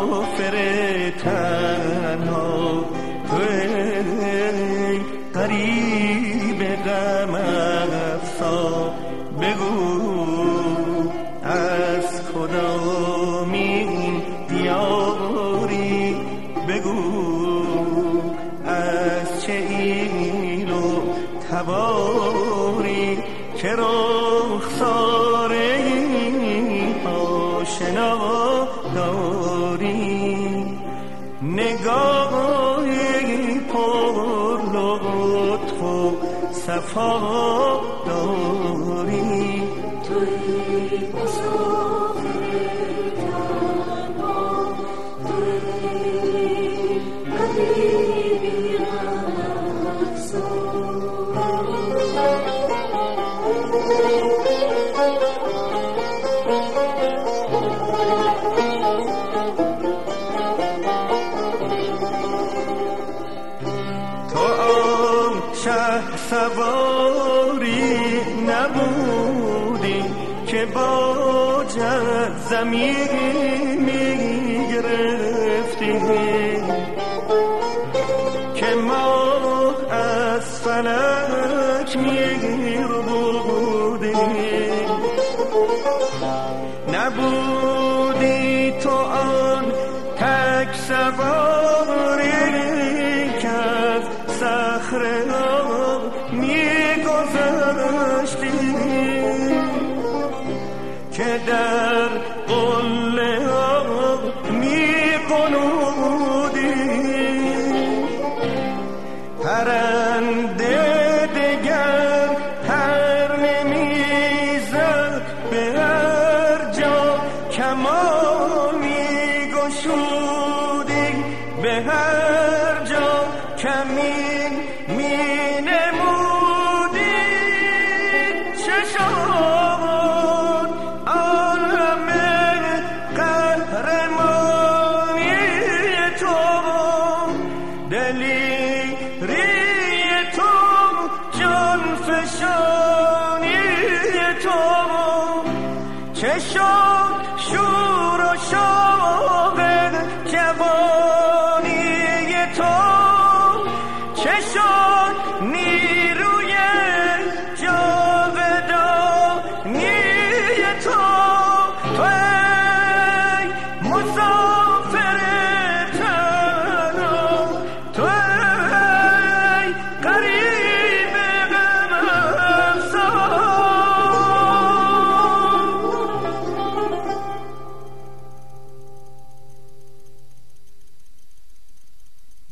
مسافر تنها، توی غریب غم افسا، بگو از کدامین دیاری، بگو از چه ایل و تباری که رخسار آشنا داری، نگاهی پر لطف و صفا داری. توی مسافر تنها، توی غریبی افسا. سواری نبودی که باجت زمین میگرفتی، که ماه از فلک میربودی، نبودی تو آن تک سواری که از صخره میگذشتی، که در قله ها میقنودی، پرنده دگر پر نمیزد، به هر جا کمان میگشودی، به هر